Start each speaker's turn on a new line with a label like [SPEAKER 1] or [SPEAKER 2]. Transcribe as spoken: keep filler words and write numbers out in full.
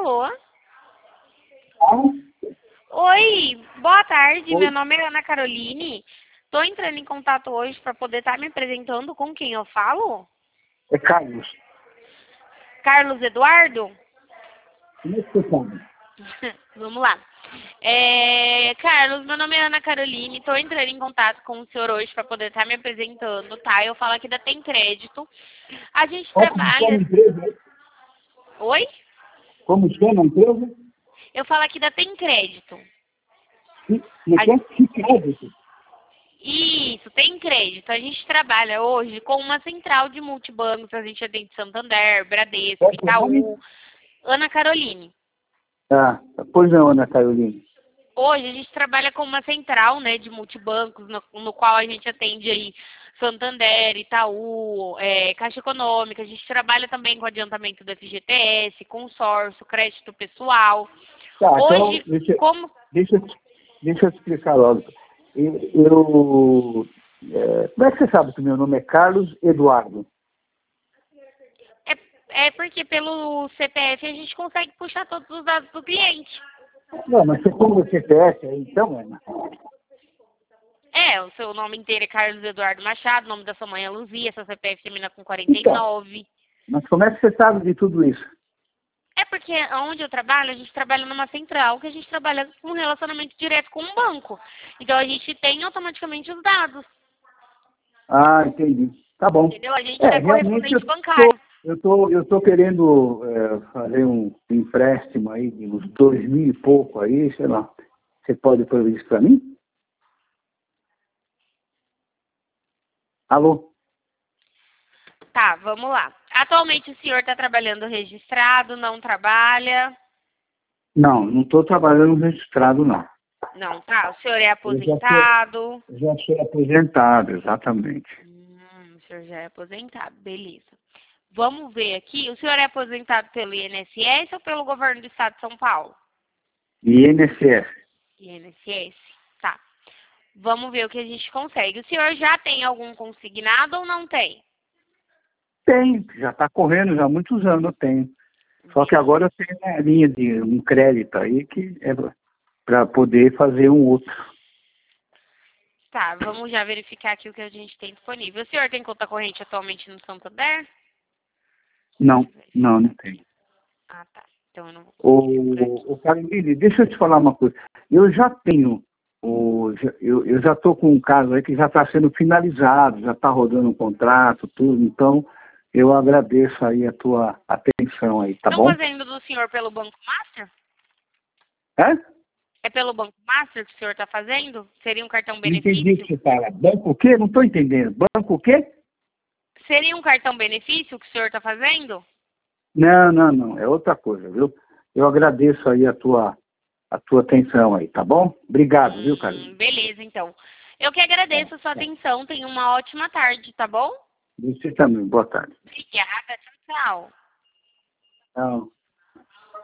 [SPEAKER 1] Alô?
[SPEAKER 2] Ah,
[SPEAKER 1] Oi, boa tarde.
[SPEAKER 2] oi,
[SPEAKER 1] Meu nome é Ana Caroline. Estou entrando em contato hoje para poder estar me apresentando com quem eu falo.
[SPEAKER 2] é Carlos.
[SPEAKER 1] Carlos Eduardo?
[SPEAKER 2] Como é que você sabe?
[SPEAKER 1] Vamos lá. É, Carlos, meu nome é Ana Caroline. Estou entrando em contato com o senhor hoje para poder estar me apresentando, tá? Eu falo aqui da Tem Crédito. A gente
[SPEAKER 2] Qual como chama a
[SPEAKER 1] trabalha.
[SPEAKER 2] empresa aí?
[SPEAKER 1] Oi?
[SPEAKER 2] Como chama a empresa?
[SPEAKER 1] Eu falo aqui da Tem Crédito.
[SPEAKER 2] Que, como é
[SPEAKER 1] A-
[SPEAKER 2] que é? Que crédito?
[SPEAKER 1] Isso, tem crédito. A gente trabalha hoje com uma central de multibancos. A gente atende Santander,
[SPEAKER 2] Qual
[SPEAKER 1] Bradesco,
[SPEAKER 2] é o seu nome?
[SPEAKER 1] Itaú, Ana Caroline.
[SPEAKER 2] Ah, pois não, Ana Caroline.
[SPEAKER 1] Hoje a gente trabalha com uma central, né, de multibancos, no, no qual a gente atende aí Santander, Itaú, é, Caixa Econômica. A gente trabalha também com adiantamento do F G T S, consórcio, crédito pessoal.
[SPEAKER 2] Tá, então,
[SPEAKER 1] Hoje,
[SPEAKER 2] deixa,
[SPEAKER 1] como
[SPEAKER 2] deixa, eu- deixa eu te explicar logo. Eu, eu é, como é que você sabe que o meu nome é Carlos Eduardo?
[SPEAKER 1] é, é porque pelo C P F a gente consegue puxar todos os dados do cliente.
[SPEAKER 2] Não, mas você põe o C P F aí, então, Ana?
[SPEAKER 1] É, o seu nome inteiro é Carlos Eduardo Machado, o nome da sua mãe é Luzia, seu C P F termina com quarenta e
[SPEAKER 2] Então,
[SPEAKER 1] nove.
[SPEAKER 2] mas como é que você sabe de tudo isso?
[SPEAKER 1] É porque onde eu trabalho, a gente trabalha numa central, que a gente trabalha com um relacionamento direto com um banco. Então a gente tem automaticamente os dados,
[SPEAKER 2] Ah, entendi. Tá bom.
[SPEAKER 1] entendeu? A gente
[SPEAKER 2] É,
[SPEAKER 1] é
[SPEAKER 2] realmente eu
[SPEAKER 1] correspondente
[SPEAKER 2] tô,
[SPEAKER 1] bancário.
[SPEAKER 2] eu tô, eu tô querendo é, fazer um empréstimo aí de uns dois mil e pouco aí, sei lá. Você pode prover isso para mim? Alô?
[SPEAKER 1] Tá, vamos lá. Atualmente o senhor está trabalhando registrado, não trabalha?
[SPEAKER 2] Não, não estou trabalhando registrado, não.
[SPEAKER 1] Não, tá. O senhor é
[SPEAKER 2] Eu já sou,
[SPEAKER 1] aposentado?
[SPEAKER 2] eu já sou aposentado, exatamente.
[SPEAKER 1] Hum, o senhor já é aposentado, beleza. Vamos ver aqui. O senhor é aposentado pelo I N S S ou pelo governo do estado de São Paulo?
[SPEAKER 2] I N S S?
[SPEAKER 1] I N S S? Tá. Vamos ver o que a gente consegue. O senhor já tem algum consignado ou não tem?
[SPEAKER 2] Tem, já está correndo já há muitos anos, eu tenho. Só que
[SPEAKER 1] Beleza.
[SPEAKER 2] agora eu tenho uma linha de um crédito aí que é para poder fazer um outro.
[SPEAKER 1] Tá, vamos já verificar aqui o que a gente tem disponível. O senhor tem conta corrente atualmente no Santander?
[SPEAKER 2] Não,
[SPEAKER 1] Deixa eu
[SPEAKER 2] não, não
[SPEAKER 1] verificar.
[SPEAKER 2] tem.
[SPEAKER 1] Ah, tá. Então eu não vou conseguir ver por
[SPEAKER 2] O,
[SPEAKER 1] aqui.
[SPEAKER 2] o Carolina, deixa eu te falar uma coisa. Eu já tenho, o, já- eu, eu já estou com um caso aí que já está sendo finalizado, já está rodando um contrato, tudo. Então, eu agradeço aí a tua atenção aí, tá
[SPEAKER 1] Estão
[SPEAKER 2] bom?
[SPEAKER 1] fazendo do senhor pelo Banco Master?
[SPEAKER 2] É?
[SPEAKER 1] É pelo Banco Master que o senhor está fazendo? Seria um cartão
[SPEAKER 2] Não entendi o que
[SPEAKER 1] benefício?
[SPEAKER 2] você fala. Banco o quê? Não estou entendendo. Banco o quê?
[SPEAKER 1] Seria um cartão benefício que o senhor está fazendo?
[SPEAKER 2] Não, não, não. É outra coisa, viu? Eu agradeço aí a tua, a tua atenção aí, tá bom? Obrigado, viu,
[SPEAKER 1] Hum,
[SPEAKER 2] Carolina?
[SPEAKER 1] beleza, então. Eu que agradeço a sua
[SPEAKER 2] Tá.
[SPEAKER 1] atenção. Tenha uma ótima tarde, tá bom?
[SPEAKER 2] Você também. Boa tarde.
[SPEAKER 1] Obrigada. Tchau, tchau.
[SPEAKER 2] Tchau.